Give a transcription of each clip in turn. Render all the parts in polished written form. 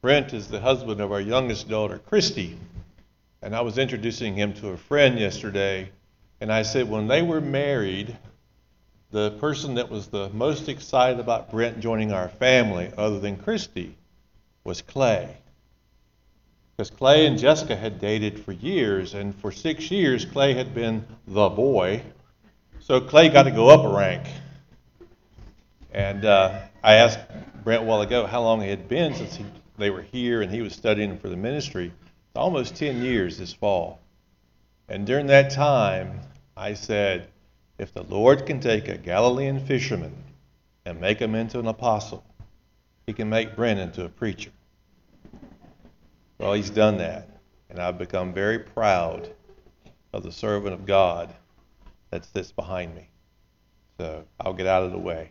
Brent is the husband of our youngest daughter, Christy. And I was introducing him to a friend yesterday, and I said when they were married, the person that was the most excited about Brent joining our family, other than Christy, was Clay. Because Clay and Jessica had dated for years, and for 6 years, Clay had been the boy. So Clay got to go up a rank. And I asked Brent a while ago how long it had been since they were here and he was studying for the ministry. It's almost 10 years this fall. And during that time, I said, if the Lord can take a Galilean fisherman and make him into an apostle, he can make Brent into a preacher. Well, he's done that. And I've become very proud of the servant of God that sits behind me. So I'll get out of the way.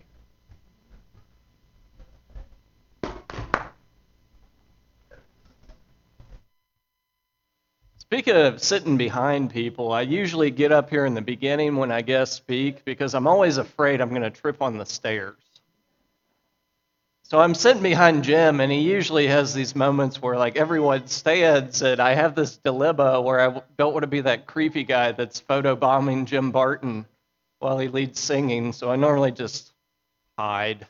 Speaking of sitting behind people, I usually get up here in the beginning when I guest speak because I'm always afraid I'm going to trip on the stairs. So I'm sitting behind Jim, and he usually has these moments where, like, everyone stands, and I have this dilemma where I don't want to be that creepy guy that's photobombing Jim Barton while he leads singing, so I normally just hide.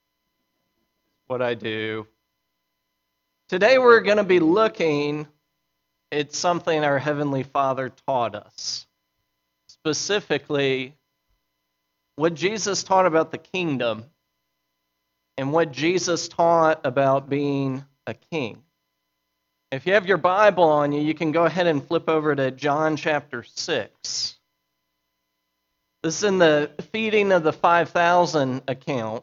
What I do. Today we're going to be looking at something our Heavenly Father taught us. Specifically, what Jesus taught about the kingdom and what Jesus taught about being a king. If you have your Bible on you, you can go ahead and flip over to John chapter 6. This is in the feeding of the 5,000 account.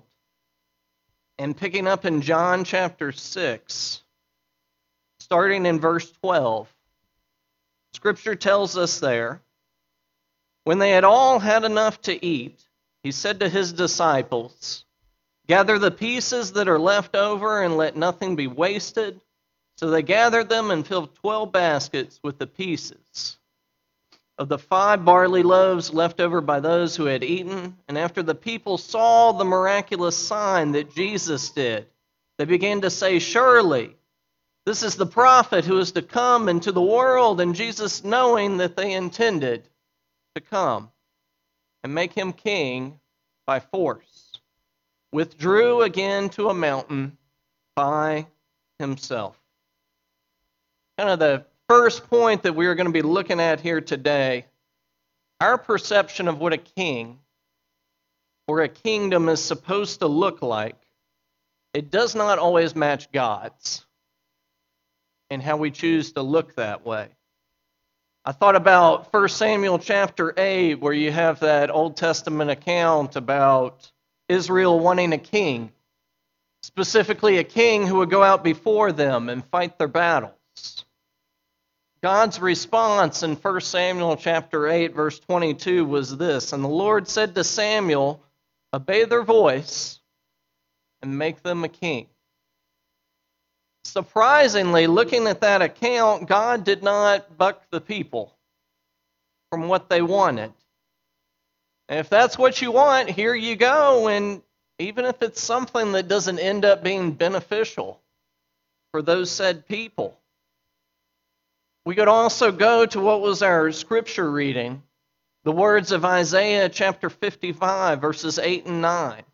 And picking up in John chapter 6, starting in verse 12, Scripture tells us there, when they had all had enough to eat, he said to his disciples, gather the pieces that are left over and let nothing be wasted. So they gathered them and filled 12 baskets with the pieces of the 5 barley loaves left over by those who had eaten. And after the people saw the miraculous sign that Jesus did, they began to say, surely this is the prophet who is to come into the world. And Jesus, knowing that they intended to come and make him king by force, withdrew again to a mountain by himself. Kind of the first point that we are going to be looking at here today, our perception of what a king or a kingdom is supposed to look like, it does not always match God's and how we choose to look that way. I thought about 1 Samuel chapter 8, where you have that Old Testament account about Israel wanting a king, specifically a king who would go out before them and fight their battles. God's response in 1 Samuel chapter 8, verse 22 was this, and the Lord said to Samuel, obey their voice and make them a king. Surprisingly, looking at that account, God did not buck the people from what they wanted. And if that's what you want, here you go. And even if it's something that doesn't end up being beneficial for those said people. We could also go to what was our scripture reading, the words of Isaiah chapter 55, verses 8 and 9.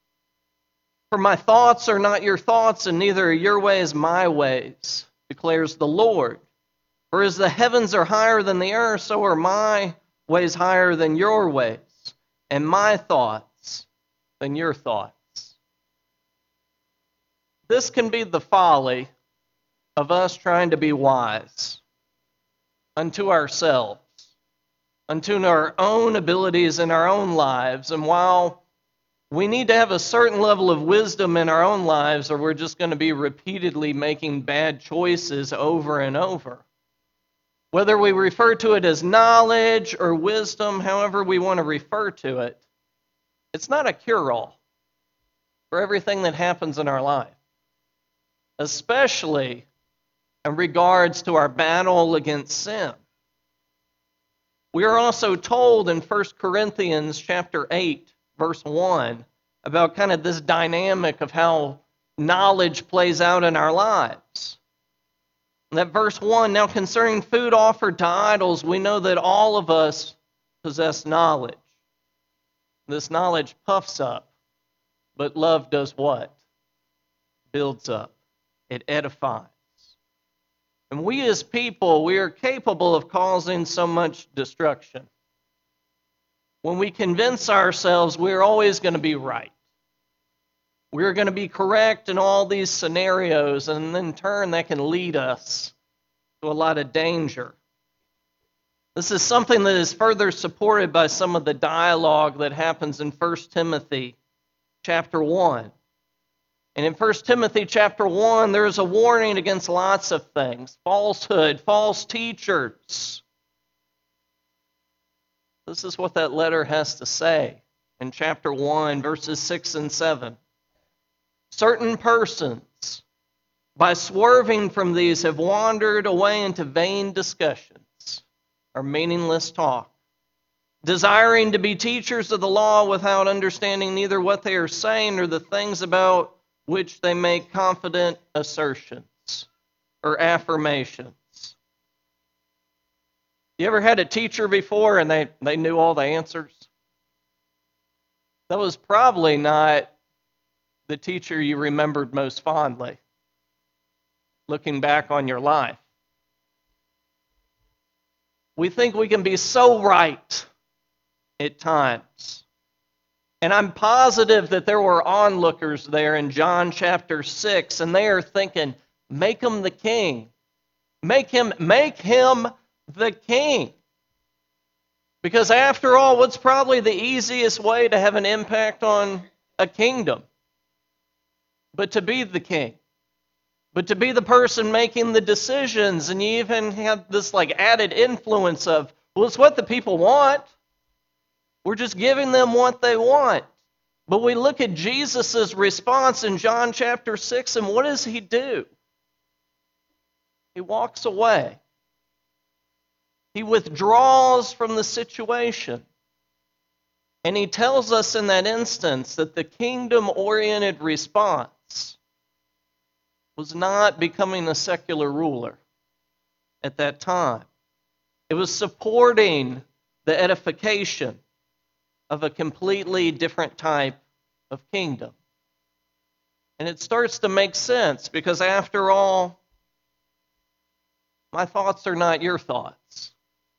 For my thoughts are not your thoughts, and neither are your ways my ways, declares the Lord. For as the heavens are higher than the earth, so are my ways higher than your ways, and my thoughts than your thoughts. This can be the folly of us trying to be wise unto ourselves, unto our own abilities in our own lives. And while we need to have a certain level of wisdom in our own lives, or we're just going to be repeatedly making bad choices over and over. Whether we refer to it as knowledge or wisdom, however we want to refer to it, it's not a cure-all for everything that happens in our life, especially in regards to our battle against sin. We are also told in 1 Corinthians chapter 8, verse 1, about kind of this dynamic of how knowledge plays out in our lives. That verse 1, now concerning food offered to idols, we know that all of us possess knowledge. This knowledge puffs up, but love does what? Builds up. It edifies. And we as people, we are capable of causing so much destruction. When we convince ourselves we're always going to be right, we're going to be correct in all these scenarios, and in turn that can lead us to a lot of danger. This is something that is further supported by some of the dialogue that happens in 1 Timothy chapter 1. And in 1 Timothy chapter 1, there's a warning against lots of things. Falsehood, false teachers. This is what that letter has to say in chapter 1, verses 6 and 7. Certain persons, by swerving from these, have wandered away into vain discussions, or meaningless talk, desiring to be teachers of the law without understanding neither what they are saying nor the things about which they make confident assertions or affirmations. You ever had a teacher before and they knew all the answers? That was probably not the teacher you remembered most fondly, looking back on your life. We think we can be so right at times. And I'm positive that there were onlookers there in John chapter 6, and they are thinking, make him the king. Make him the king. Because after all, what's probably the easiest way to have an impact on a kingdom? But to be the king. But to be the person making the decisions, and you even have this added influence of, well, it's what the people want. We're just giving them what they want. But we look at Jesus' response in John chapter 6, and what does he do? He walks away. He withdraws from the situation. And he tells us in that instance that the kingdom-oriented response was not becoming a secular ruler at that time. It was supporting the edification of a completely different type of kingdom. And it starts to make sense because after all, my thoughts are not your thoughts.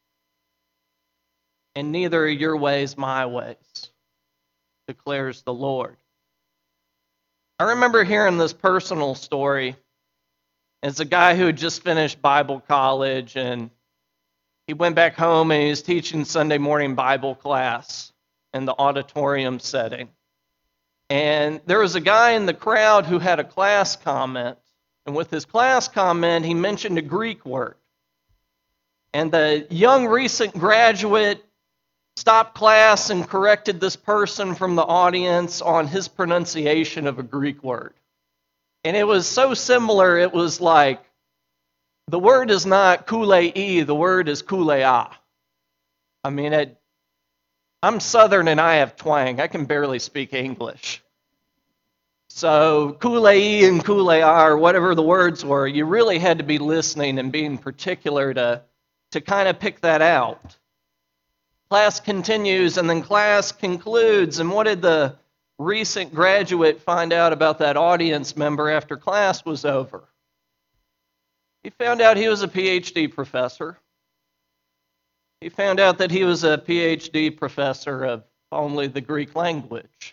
And neither are your ways my ways, declares the Lord. I remember hearing this personal story. It's a guy who had just finished Bible college, and he went back home and he was teaching Sunday morning Bible class in the auditorium setting. And there was a guy in the crowd who had a class comment. And with his class comment, he mentioned a Greek word. And the young recent graduate stopped class and corrected this person from the audience on his pronunciation of a Greek word. And it was so similar, it was like, the word is not kulei, the word is kulea. I mean, I'm Southern and I have twang. I can barely speak English. So kulei and kulea, or whatever the words were, you really had to be listening and being particular to kind of pick that out. Class continues, and then class concludes. And what did the recent graduate find out about that audience member after class was over? He found out he was a PhD professor. He found out that he was a PhD professor of only the Greek language.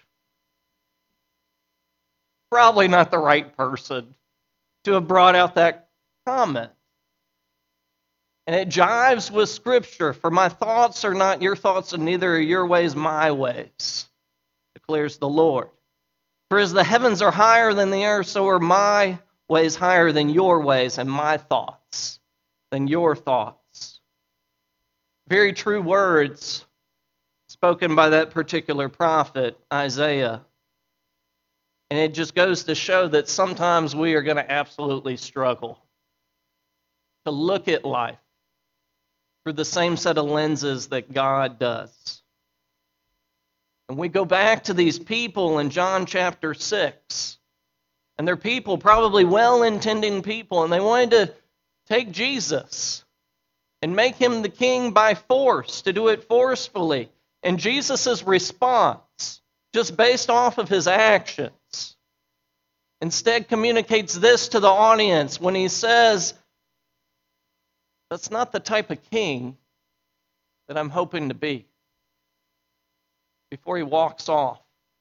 Probably not the right person to have brought out that comment. And it jives with Scripture. For my thoughts are not your thoughts, and neither are your ways my ways, declares the Lord. For as the heavens are higher than the earth, so are my ways higher than your ways, and my thoughts than your thoughts. Very true words spoken by that particular prophet, Isaiah. And it just goes to show that sometimes we are going to absolutely struggle to look at life through the same set of lenses that God does. And we go back to these people in John chapter 6. And they're people, probably well-intending people, and they wanted to take Jesus and make him the king by force, to do it forcefully. And Jesus' response, just based off of his actions, instead communicates this to the audience when he says, that's not the type of king that I'm hoping to be, before he walks off.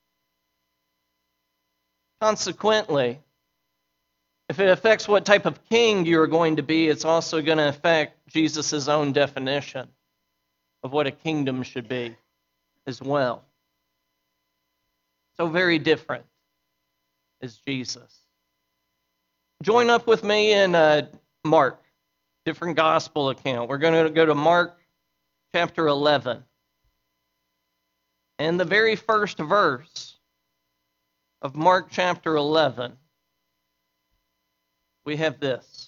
Consequently, if it affects what type of king you're going to be, it's also going to affect Jesus' own definition of what a kingdom should be as well. So very different is Jesus. Join up with me in Mark, different gospel account. We're going to go to Mark chapter 11. And the very first verse of Mark chapter 11, we have this.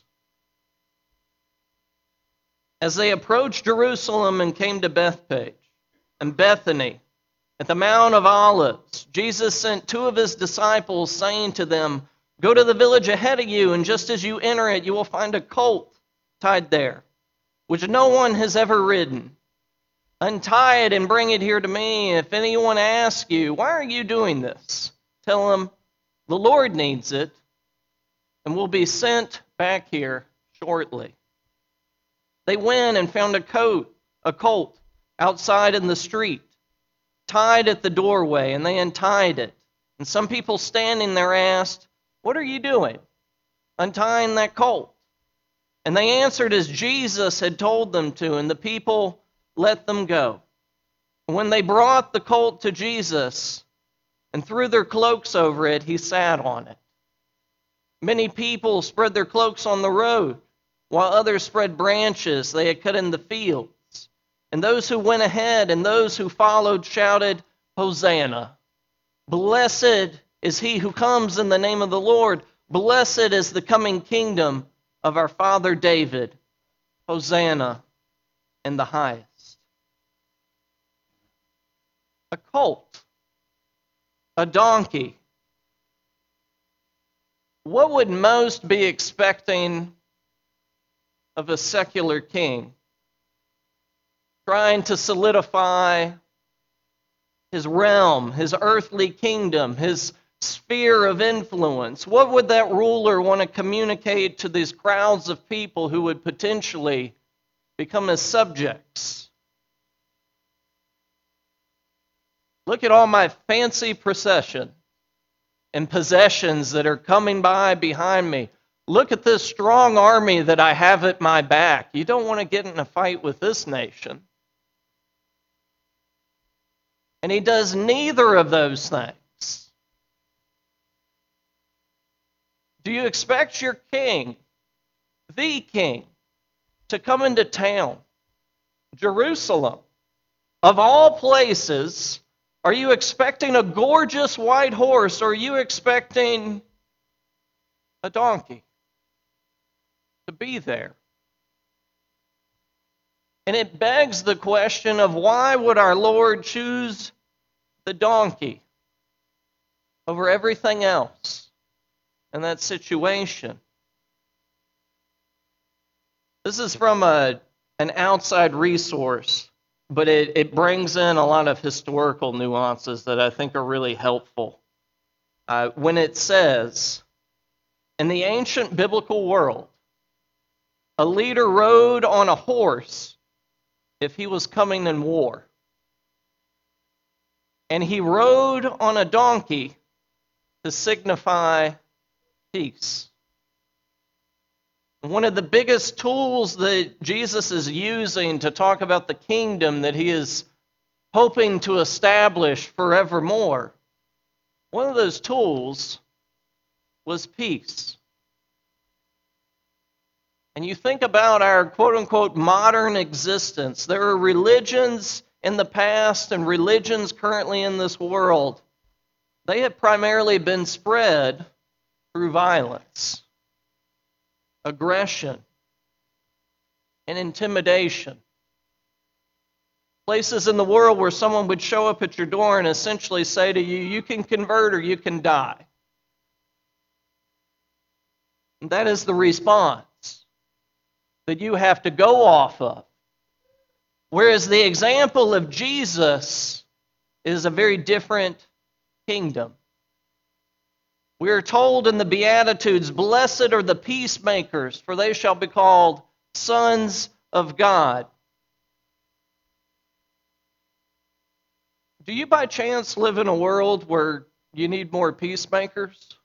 As they approached Jerusalem and came to Bethphage and Bethany at the Mount of Olives, Jesus sent two of his disciples, saying to them, "Go to the village ahead of you, and just as you enter it, you will find a colt tied there, which no one has ever ridden. Untie it and bring it here to me. If anyone asks you, 'Why are you doing this?' tell him, 'The Lord needs it, and will be sent back here shortly.' They went and found a colt outside in the street, tied at the doorway, and they untied it. And some people standing there asked, 'What are you doing, untying that colt?' And they answered as Jesus had told them to, and the people let them go. When they brought the colt to Jesus and threw their cloaks over it, he sat on it. Many people spread their cloaks on the road, while others spread branches they had cut in the fields. And those who went ahead and those who followed shouted, 'Hosanna! Blessed is he who comes in the name of the Lord. Blessed is the coming kingdom of our father David. Hosanna in the highest.'" A colt, a donkey. What would most be expecting of a secular king trying to solidify his realm, his earthly kingdom, his sphere of influence? What would that ruler want to communicate to these crowds of people who would potentially become his subjects? Look at all my fancy procession and possessions that are coming by behind me. Look at this strong army that I have at my back. You don't want to get in a fight with this nation. And he does neither of those things. Do you expect your king, the king, to come into town, Jerusalem, of all places? Are you expecting a gorgeous white horse, or are you expecting a donkey to be there? And it begs the question of why would our Lord choose the donkey over everything else in that situation? This is from an outside resource, but it brings in a lot of historical nuances that I think are really helpful. When it says, in the ancient biblical world, a leader rode on a horse if he was coming in war. And he rode on a donkey to signify peace. One of the biggest tools that Jesus is using to talk about the kingdom that he is hoping to establish forevermore, one of those tools was peace. And you think about our quote-unquote modern existence. There are religions in the past and religions currently in this world. They have primarily been spread through violence, aggression, and intimidation. Places in the world where someone would show up at your door and essentially say to you, you can convert or you can die. And that is the response that you have to go off of. Whereas the example of Jesus is a very different kingdom. We are told in the Beatitudes, "Blessed are the peacemakers, for they shall be called sons of God." Do you by chance live in a world where you need more peacemakers?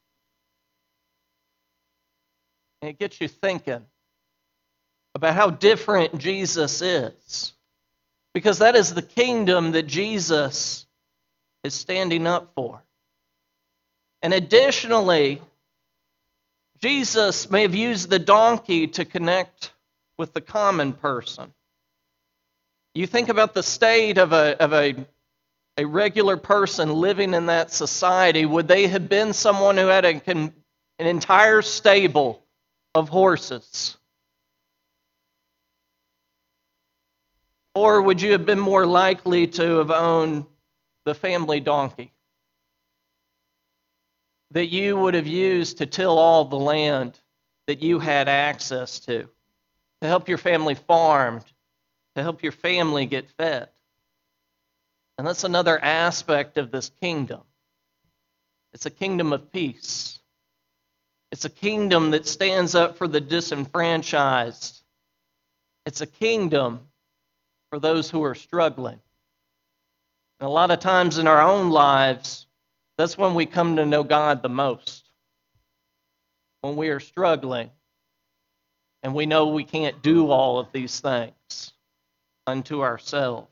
And it gets you thinking about how different Jesus is. Because that is the kingdom that Jesus is standing up for. And additionally, Jesus may have used the donkey to connect with the common person. You think about the state of a regular person living in that society. Would they have been someone who had an entire stable of horses? Or would you have been more likely to have owned the family donkey that you would have used to till all the land that you had access to help your family farm, to help your family get fed? And that's another aspect of this kingdom. It's a kingdom of peace. It's a kingdom that stands up for the disenfranchised. It's a kingdom for those who are struggling. And a lot of times in our own lives, that's when we come to know God the most. When we are struggling and we know we can't do all of these things unto ourselves.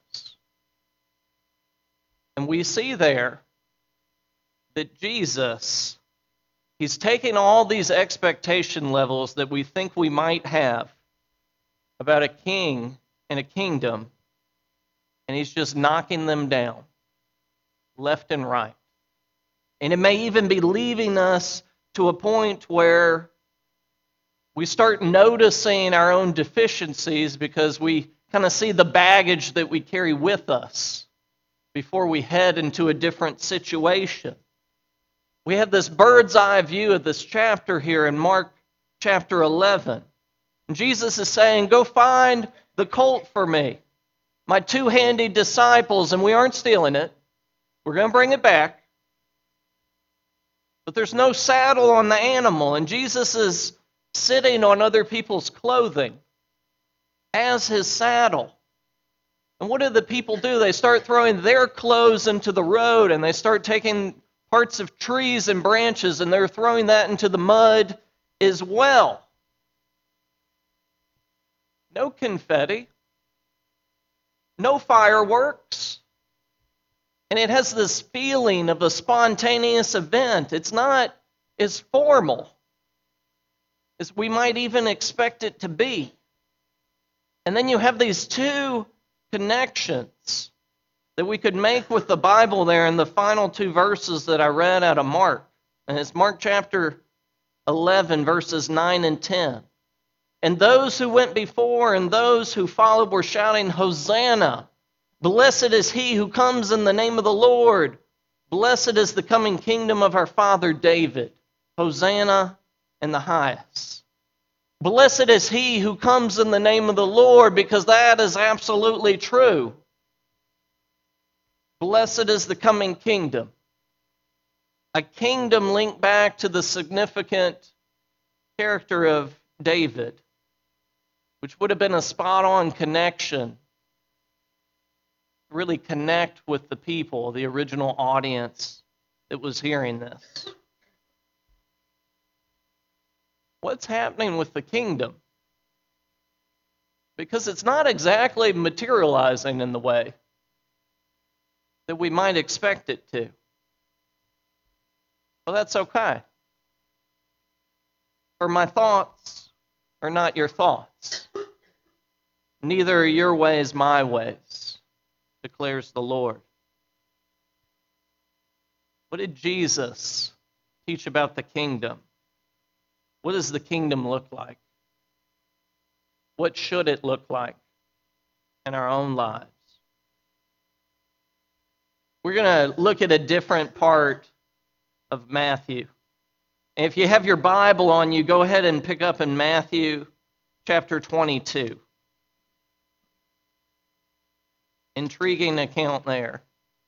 And we see there that Jesus, he's taking all these expectation levels that we think we might have about a king and a kingdom, and he's just knocking them down left and right. And it may even be leaving us to a point where we start noticing our own deficiencies because we kind of see the baggage that we carry with us before we head into a different situation. We have this bird's eye view of this chapter here in Mark chapter 11. And Jesus is saying, "Go find the colt for me, my two-handy disciples," and we aren't stealing it. We're going to bring it back. But there's no saddle on the animal, and Jesus is sitting on other people's clothing as his saddle. And what do the people do? They start throwing their clothes into the road, and they start taking parts of trees and branches, and they're throwing that into the mud as well. No confetti. No fireworks. And it has this feeling of a spontaneous event. It's not as formal as we might even expect it to be. And then you have these two connections that we could make with the Bible there in the final two verses that I read out of Mark. And it's Mark chapter 11, verses 9 and 10. "And those who went before and those who followed were shouting, 'Hosanna! Blessed is he who comes in the name of the Lord. Blessed is the coming kingdom of our father David. Hosanna in the highest.' Blessed is he who comes in the name of the Lord," because that is absolutely true. Blessed is the coming kingdom. A kingdom linked back to the significant character of David, which would have been a spot-on connection. Really connect with the people, the original audience that was hearing this. What's happening with the kingdom? Because it's not exactly materializing in the way that we might expect it to. Well, that's okay. For my thoughts are not your thoughts. Neither are your ways my ways, declares the Lord. What did Jesus teach about the kingdom? What does the kingdom look like? What should it look like in our own lives? We're going to look at a different part of Matthew If you have your Bible on you, go ahead and pick up in Matthew chapter 22. Intriguing account there.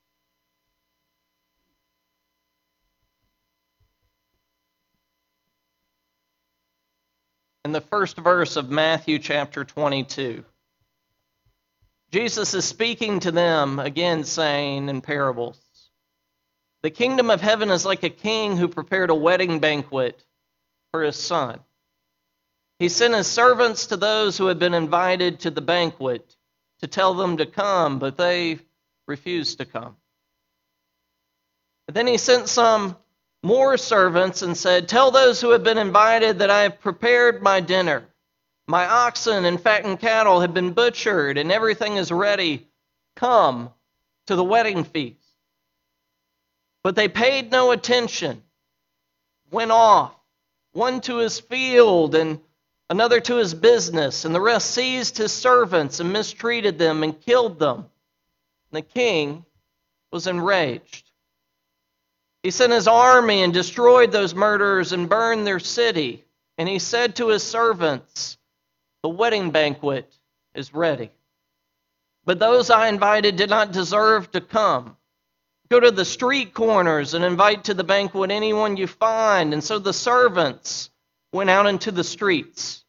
In the first verse of Matthew chapter 22, Jesus is speaking to them, again saying in parables, "The kingdom of heaven is like a king who prepared a wedding banquet for his son. He sent his servants to those who had been invited to the banquet to tell them to come, but they refused to come. But then he sent some more servants and said, 'Tell those who have been invited that I have prepared my dinner. My oxen and fattened cattle have been butchered, and everything is ready. Come to the wedding feast.' But they paid no attention, went off, one to his field and another to his business, and the rest seized his servants and mistreated them and killed them. And the king was enraged. He sent his army and destroyed those murderers and burned their city. And he said to his servants, 'The wedding banquet is ready, but those I invited did not deserve to come. Go to the street corners and invite to the banquet anyone you find.' And so the servants went out into the streets,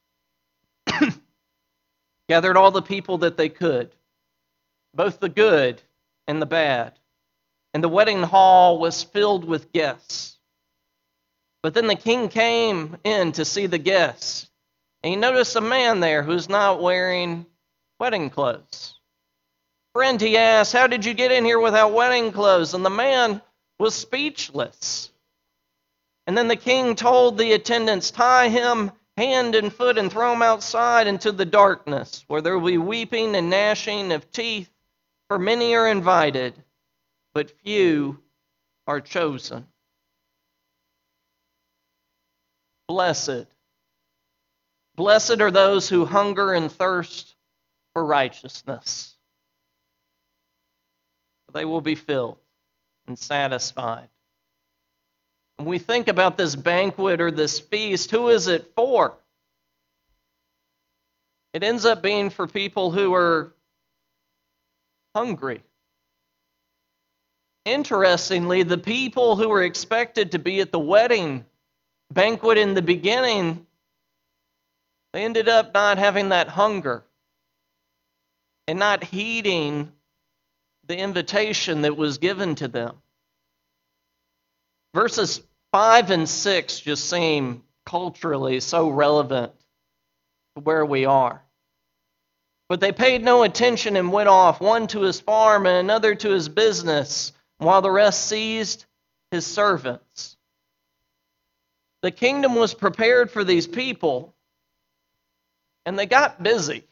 gathered all the people that they could, both the good and the bad. And the wedding hall was filled with guests. But then the king came in to see the guests, and he noticed a man there who's not wearing wedding clothes. 'Friend,' he asked, 'how did you get in here without wedding clothes?' And the man was speechless. And then the king told the attendants, 'Tie him hand and foot and throw him outside into the darkness, where there will be weeping and gnashing of teeth, for many are invited, but few are chosen.' Blessed. Blessed are those who hunger and thirst for righteousness, for they will be filled and satisfied." When we think about this banquet or this feast, who is it for? It ends up being for people who are hungry. Interestingly, the people who were expected to be at the wedding banquet in the beginning, they ended up not having that hunger and not heeding the invitation that was given to them. Verses 5 and 6 just seem culturally so relevant to where we are. "But they paid no attention and went off, one to his farm and another to his business, while the rest seized his servants." The kingdom was prepared for these people, and they got busy.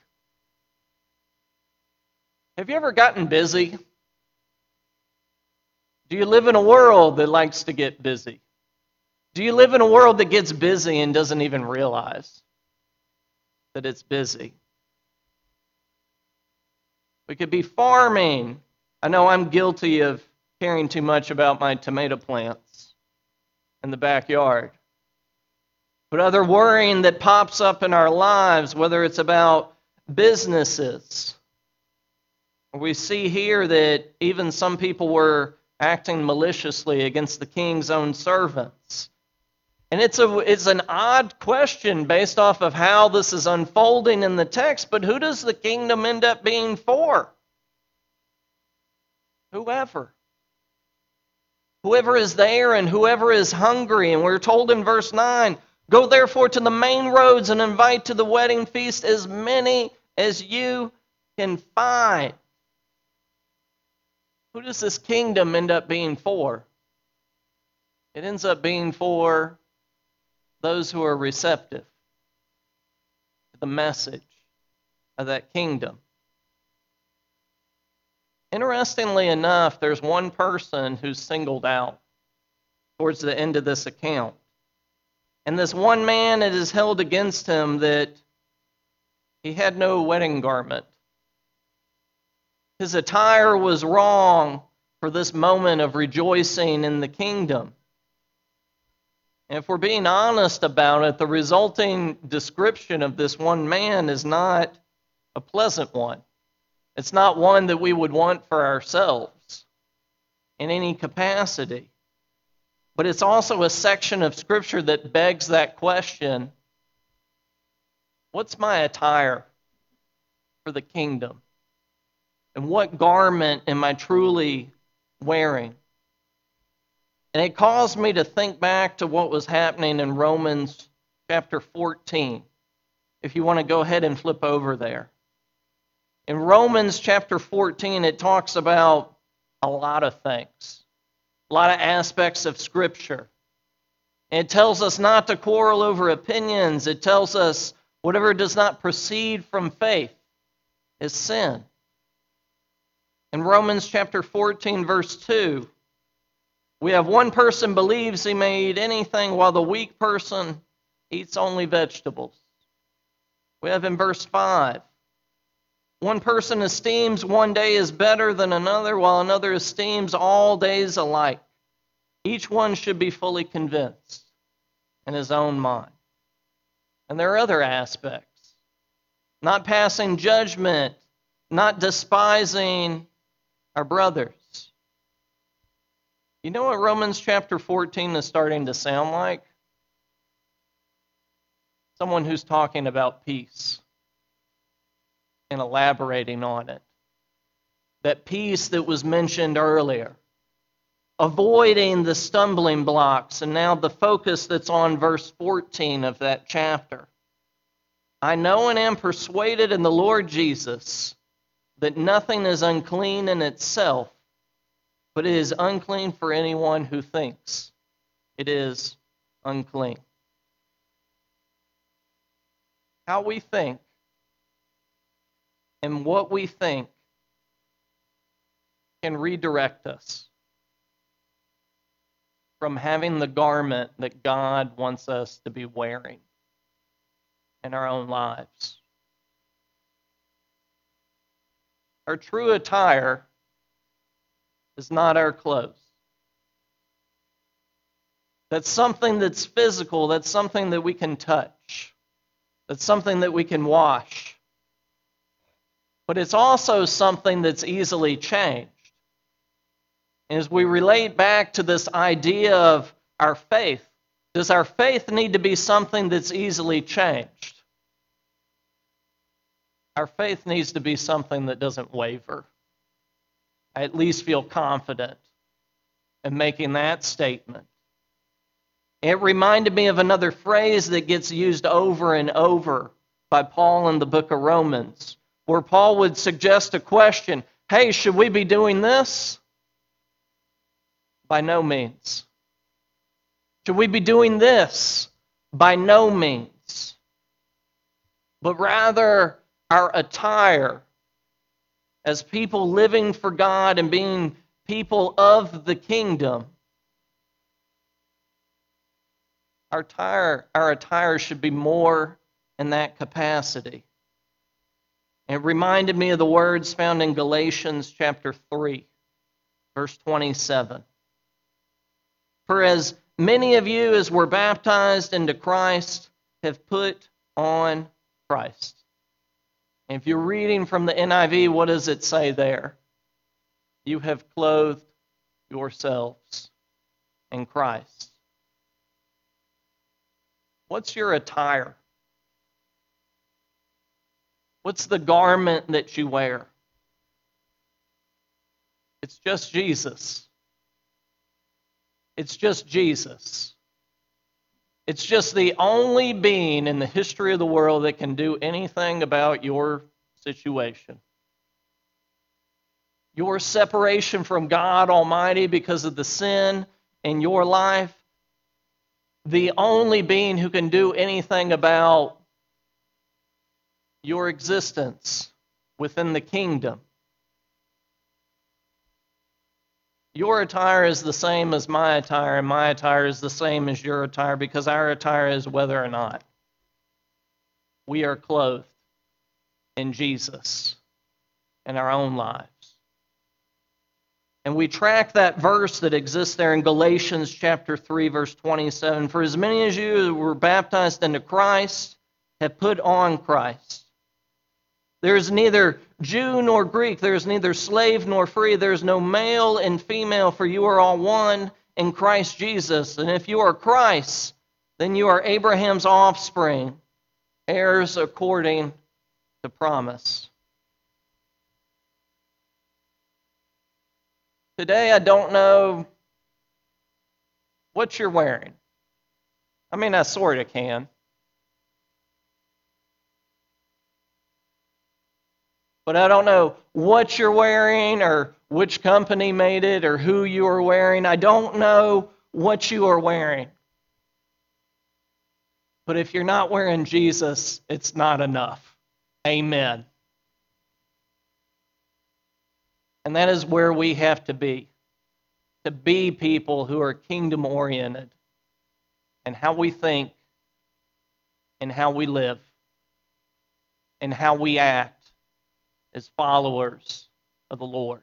Have you ever gotten busy? Do you live in a world that likes to get busy? Do you live in a world that gets busy and doesn't even realize that it's busy? We could be farming. I know I'm guilty of caring too much about my tomato plants in the backyard. But other worrying that pops up in our lives, whether it's about businesses. We see here that even some people were acting maliciously against the king's own servants. And it's an odd question based off of how this is unfolding in the text, but who does the kingdom end up being for? Whoever. Whoever is there and whoever is hungry. And we're told in verse 9, "Go therefore to the main roads and invite to the wedding feast as many as you can find." Who does this kingdom end up being for? It ends up being for those who are receptive to the message of that kingdom. Interestingly enough, there's one person who's singled out towards the end of this account. And this one man, it is held against him that he had no wedding garment. His attire was wrong for this moment of rejoicing in the kingdom. And if we're being honest about it, the resulting description of this one man is not a pleasant one. It's not one that we would want for ourselves in any capacity. But it's also a section of Scripture that begs that question: what's my attire for the kingdom? And what garment am I truly wearing? And it caused me to think back to what was happening in Romans chapter 14. If you want to go ahead and flip over there. In Romans chapter 14, it talks about a lot of things, a lot of aspects of Scripture. And it tells us not to quarrel over opinions. It tells us whatever does not proceed from faith is sin. In Romans chapter 14, verse 2, we have one person believes he may eat anything while the weak person eats only vegetables. We have in verse 5, one person esteems one day as better than another, while another esteems all days alike. Each one should be fully convinced in his own mind. And there are other aspects. Not passing judgment, not despising our brothers. You know what Romans chapter 14 is starting to sound like? Someone who's talking about peace and elaborating on it. That peace that was mentioned earlier. Avoiding the stumbling blocks, and now the focus that's on verse 14 of that chapter. I know and am persuaded in the Lord Jesus that nothing is unclean in itself, but it is unclean for anyone who thinks it is unclean. How we think and what we think can redirect us from having the garment that God wants us to be wearing in our own lives. Our true attire is not our clothes. That's something that's physical, that's something that we can touch, that's something that we can wash. But it's also something that's easily changed. And as we relate back to this idea of our faith, does our faith need to be something that's easily changed? Our faith needs to be something that doesn't waver. I at least feel confident in making that statement. It reminded me of another phrase that gets used over and over by Paul in the book of Romans, where Paul would suggest a question: hey, should we be doing this? By no means. Should we be doing this? By no means. But rather, our attire as people living for God and being people of the kingdom, our attire should be more in that capacity. It reminded me of the words found in Galatians chapter 3, verse 27. For as many of you as were baptized into Christ have put on Christ. And if you're reading from the NIV, what does it say there? You have clothed yourselves in Christ. What's your attire? What's the garment that you wear? It's just Jesus. It's just Jesus. It's just the only being in the history of the world that can do anything about your situation. Your separation from God Almighty because of the sin in your life, the only being who can do anything about your existence within the kingdom. Your attire is the same as my attire, and my attire is the same as your attire, because our attire is whether or not we are clothed in Jesus in our own lives. And we track that verse that exists there in Galatians chapter 3, verse 27. For as many as you who were baptized into Christ have put on Christ. There is neither Jew nor Greek. There is neither slave nor free. There is no male and female, for you are all one in Christ Jesus. And if you are Christ, then you are Abraham's offspring, heirs according to promise. Today, I don't know what you're wearing. I mean, I sort of can. But I don't know what you're wearing or which company made it or who you are wearing. I don't know what you are wearing. But if you're not wearing Jesus, it's not enough. Amen. And that is where we have to be people who are kingdom-oriented in how we think, in how we live, in how we act as followers of the Lord.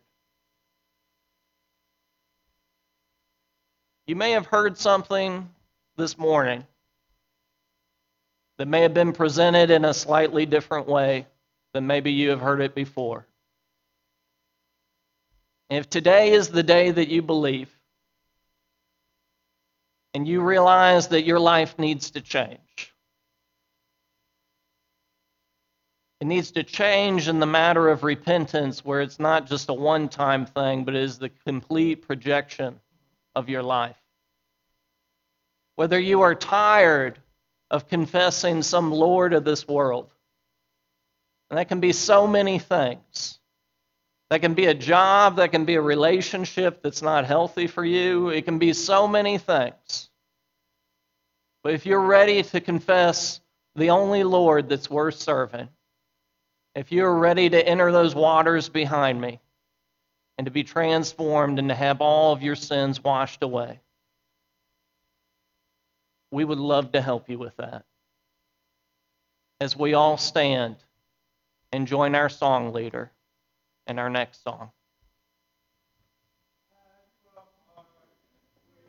You may have heard something this morning that may have been presented in a slightly different way than maybe you have heard it before. If today is the day that you believe and you realize that your life needs to change, it needs to change in the matter of repentance, where it's not just a one-time thing, but it is the complete projection of your life. Whether you are tired of confessing some lord of this world, and that can be so many things. That can be a job, that can be a relationship that's not healthy for you. It can be so many things. But if you're ready to confess the only Lord that's worth serving, if you're ready to enter those waters behind me and to be transformed and to have all of your sins washed away, we would love to help you with that. As we all stand and join our song leader in our next song.